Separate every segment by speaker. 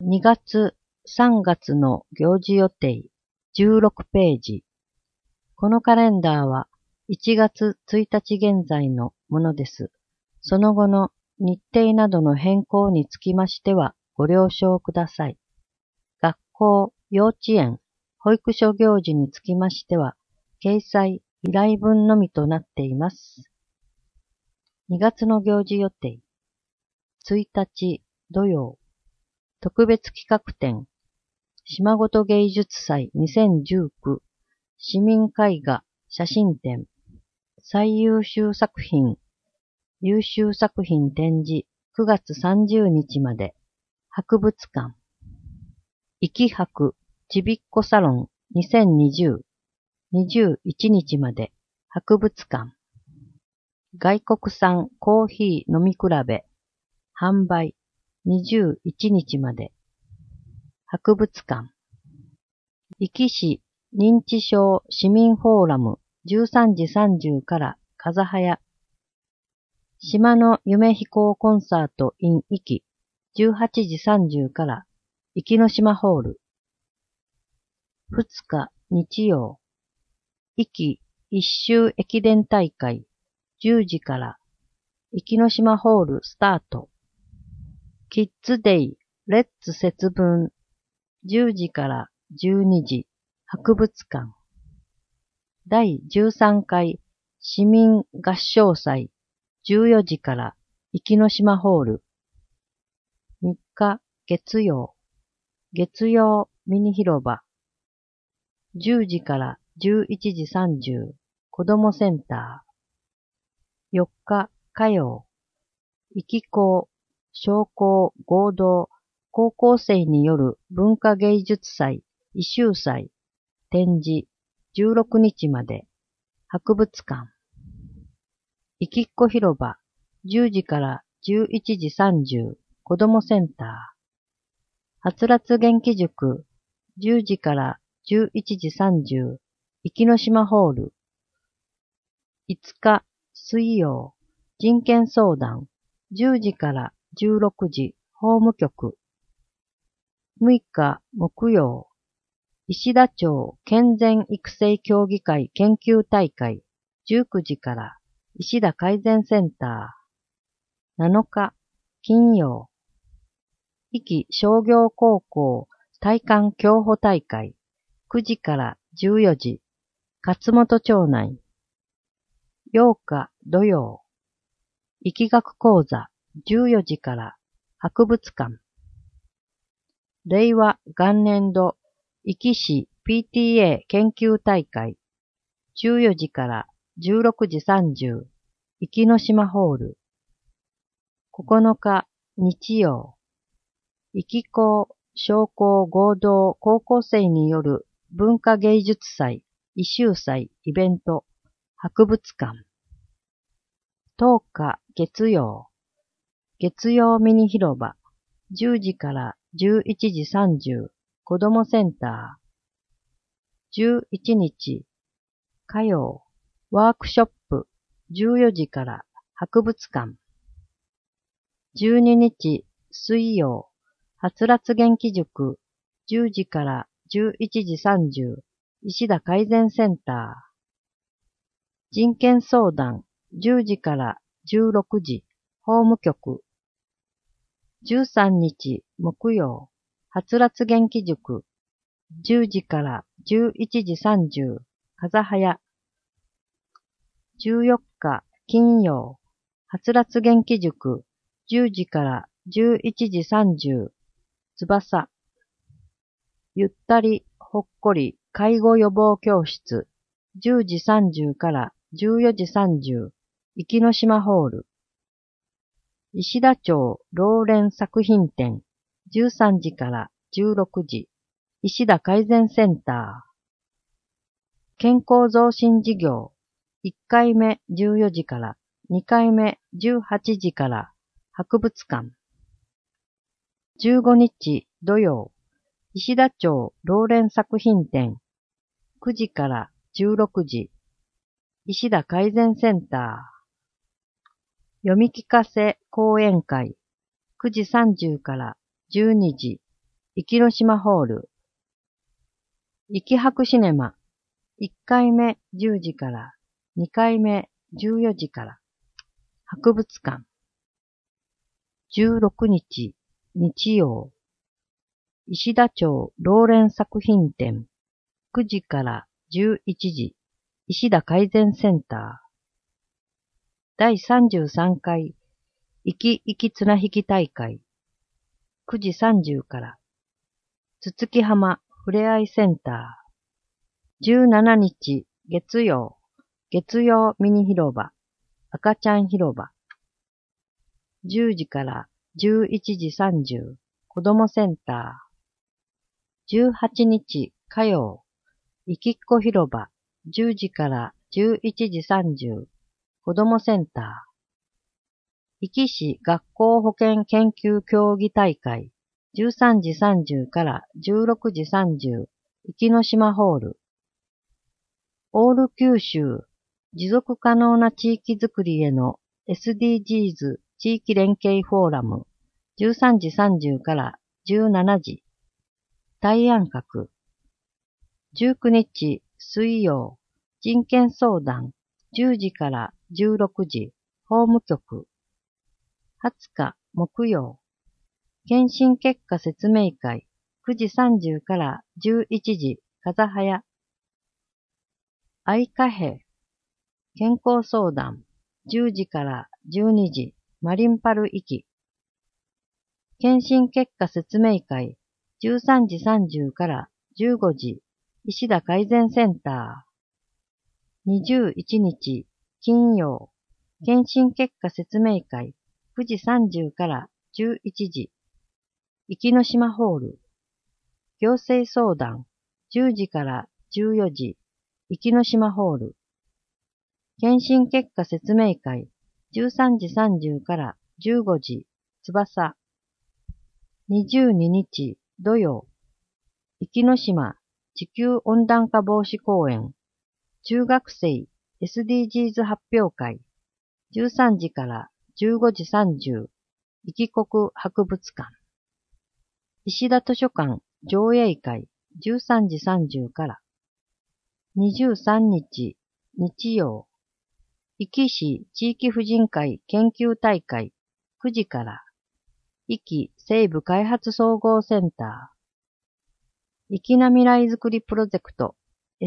Speaker 1: 2月、3月の行事予定16ページ。このカレンダーは1月1日現在のものです。その後の日程などの変更につきましてはご了承ください。学校、幼稚園、保育所行事につきましては掲載依頼文のみとなっています。2月の行事予定1日土曜特別企画展島ごと芸術祭2019市民絵画写真展最優秀作品優秀作品展示9月30日まで博物館いき博ちびっこサロン2020 21日まで博物館外国産コーヒー飲み比べ販売21日まで博物館壱岐市認知症市民フォーラム13時30から風早島の夢飛行コンサート in 壱岐18時30から壱岐の島ホール2日日曜壱岐一周駅伝大会10時から壱岐の島ホールスタートキッズデイレッツ節分10時から12時博物館第13回市民合唱祭14時から壱岐の島ホール3日月曜ミニ広場10時から11時30子どもセンター4日火曜壱岐校商工合同高校生による文化芸術祭異臭祭展示16日まで博物館壱岐っ子広場10時から11時30子どもセンターはつらつ元気塾10時から11時30壱岐の島ホール5日水曜人権相談10時から16時法務局6日木曜石田町健全育成協議会研究大会19時から石田改善センター7日金曜壱岐商業高校体幹競歩大会9時から14時勝本町内8日土曜壱岐学講座14時から博物館令和元年度壱岐市 PTA 研究大会14時から16時30壱岐の島ホール9日日曜壱岐校商工合同高校生による文化芸術祭異臭祭イベント博物館10日月曜ミニ広場10時から11時30子どもセンター11日火曜ワークショップ14時から博物館12日水曜はつらつ元気塾10時から11時30石田改善センター人権相談10時から16時法務局13日木曜はつらつ元気塾10時から11時30風早14日金曜はつらつ元気塾10時から11時30翼ゆったりほっこり介護予防教室10時30から14時30壱岐の島ホール石田町老練作品展13時から16時石田改善センター健康増進事業1回目14時から2回目18時から博物館15日土曜石田町老練作品展9時から16時石田改善センター読み聞かせ講演会9時30から12時壱岐島ホール。壱岐博シネマ。1回目10時から、2回目14時から。博物館。16日、日曜。石田町ローレン作品展。9時から11時。石田改善センター。第33回、壱岐綱引き大会。9時30から。つつき浜ふれあいセンター。17日、月曜ミニ広場。赤ちゃん広場。10時から11時30、子どもセンター。18日火曜、いきっこ広場。10時から11時30、子どもセンター。壱岐市学校保健研究競技大会。13時30から16時30、壱岐島ホール。オール九州、持続可能な地域づくりへの SDGs 地域連携フォーラム。13時30から17時。大安閣。19日水曜、人権相談。10時から16時、法務局。20日木曜、検診結果説明会。9時30から11時、風早。愛貨幣。健康相談。10時から12時、マリンパル壱岐。検診結果説明会。13時30から15時、石田改善センター。21日、金曜。検診結果説明会。9時30から11時。壱岐島ホール。行政相談。10時から14時。壱岐島ホール。検診結果説明会。13時30から15時。翼。22日土曜。壱岐島地球温暖化防止公園。中学生 SDGs 発表会。13時から15時30。壱岐国博物館。石田図書館上映会。13時30から。23日日曜。壱岐市地域婦人会研究大会。9時から。壱岐西部開発総合センター。壱岐な未来づくりプロジェクト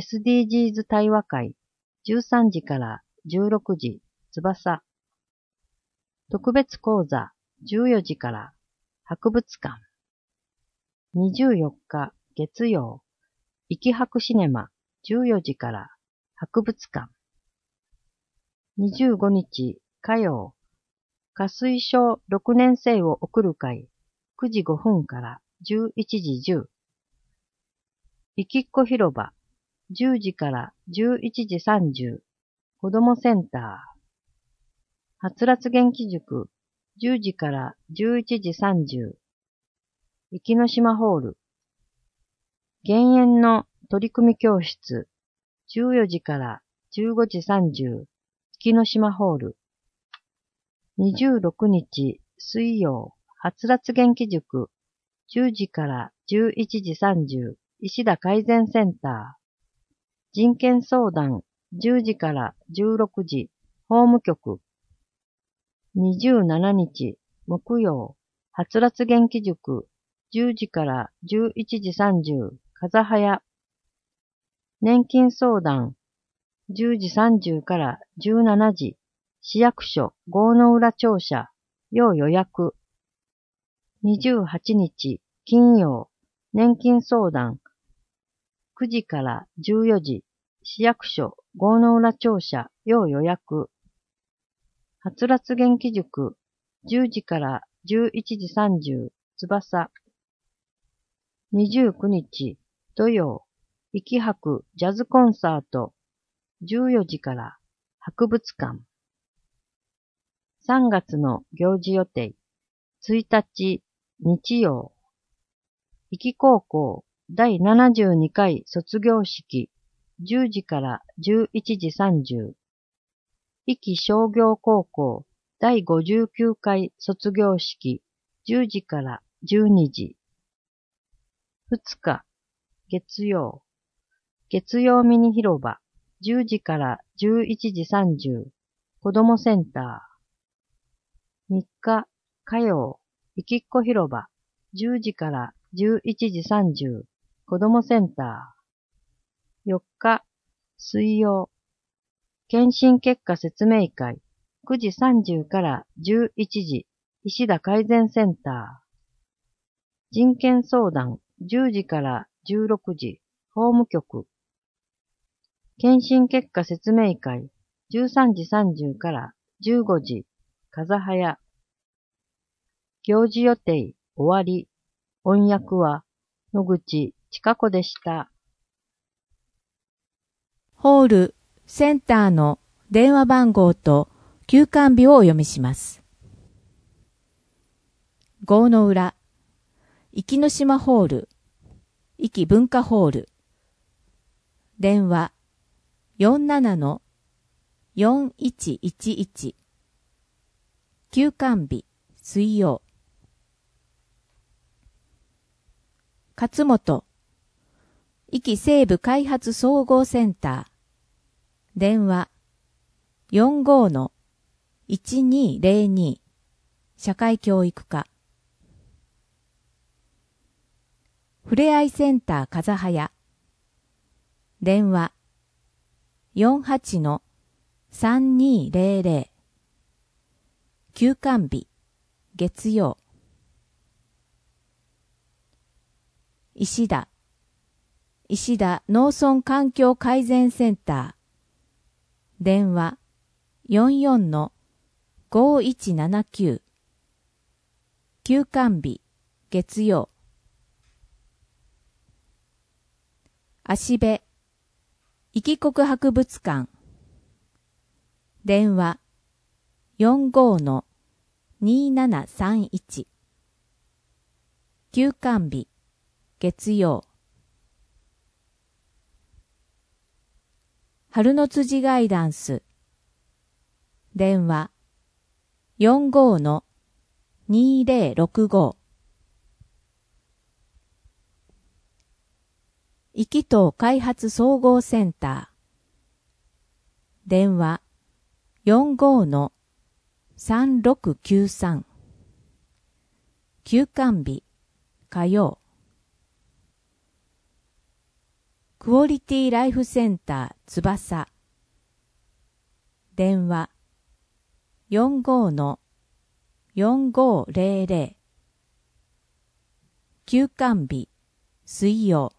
Speaker 1: SDGs 対話会。13時から16時。翼。特別講座。14時から。博物館。24日月曜。壱岐博シネマ。14時から。博物館。25日火曜。下水小6年生を送る会。9時5分から11時10。いきっこ広場。10時から11時30。子どもセンター。はつらつ元気塾。10時から11時30。壱岐島ホール。減塩の取り組み教室。14時から15時30。壱岐島ホール。26日水曜、はつらつ元気塾。10時から11時30。石田改善センター。人権相談。10時から16時。法務局。27日木曜、はつらつ元気塾。10時から11時30。風早。年金相談。10時30から17時。市役所郷の浦庁舎。要予約。28日金曜。年金相談。9時から14時。市役所郷の浦庁舎。要予約。はつらつ元気塾。10時から11時30。翼。29日土曜。壱岐博ジャズコンサート。14時から博物館。3月の行事予定。1日日曜。壱岐高校第72回卒業式。10時から11時30。壱岐商業高校第59回卒業式。10時から12時。 2日、月曜。月曜ミニ広場、10時から11時30、子どもセンター。3日、火曜、いきっこ広場、10時から11時30、子どもセンター。4日、水曜、検診結果説明会、9時30から11時、石田改善センター。人権相談、10時から16時、法務局。検診結果説明会、13時30から15時、風早。行事予定、終わり。音訳は、野口千佳子でした。
Speaker 2: ホール、センターの電話番号と休館日をお読みします。郷の浦、壱岐の島ホール、壱岐文化ホール。電話、47-4111。休館日、水曜。勝本、壱岐西部開発総合センター。電話、45-1202。社会教育課。ふれあいセンター風早。電話、48-3200。休館日、月曜。石田農村環境改善センター。電話、44-5179。休館日、月曜。芦部壱岐国博物館。電話、45-2731。休館日、月曜。春の辻ガイダンス。電話、45-2065。壱岐島開発総合センター。電話、45-3693。休館日、火曜。クオリティライフセンター翼。電話、45-4500。休館日、水曜。